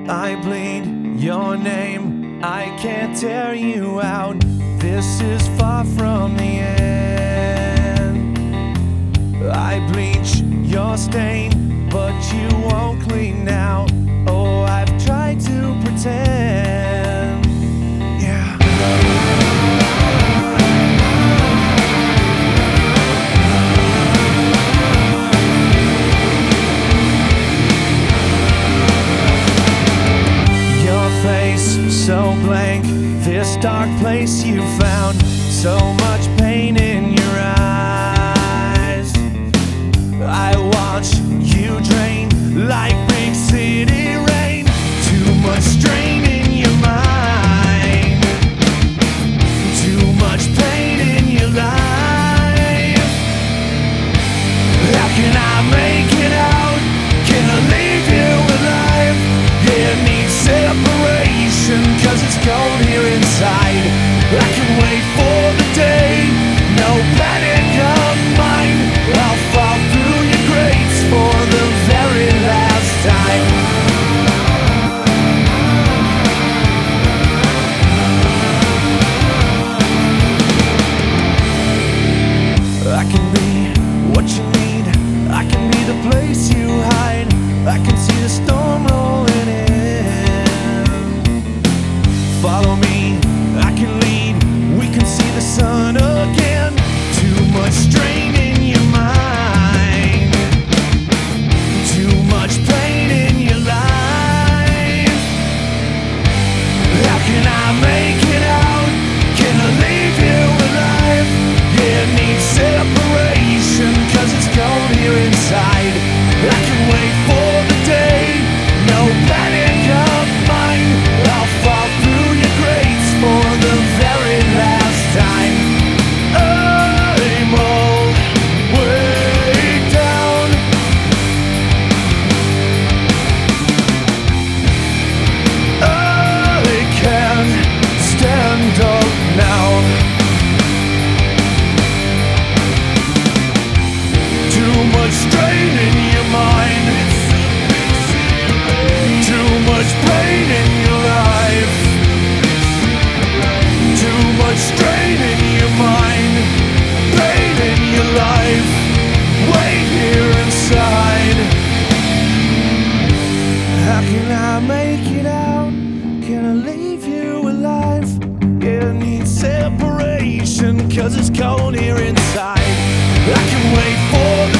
I bleed your name, I can't tear you out. This is far from the end. I bleach your stain, but you won't clean out. Oh, I've tried to pretend. Yeah. So blank, this dark place you found, so much pain in your eyes. I watch you drain like big city rain. Too much strain in your mind, too much pain in your life. How can I make it out? Can I leave you alive? Yeah, I need separation, 'cause it's cold here inside. I can wait for the day, no panic of mine. I'll fall through your grates for the very last time. I can be what you need, I can be the place you hide. I can see the storm rolling in. Follow me, I can lead, we can see the sun again. Too much strain in your mind, too much pain in your life. How can I make it out? Can I leave you alive? Yeah, I need separation, 'cause it's cold here inside. I can wait for the day, no panic of mine. I'll fall through your grates for the very last time. I'm all way down. I can't stand up now. Too much strain in your mind, too much pain in your life, too much strain in your mind, pain in your life. Wait here inside. How can I make it out? Can I leave you alive? Yeah, I need separation, 'cause it's cold here inside. I can wait for the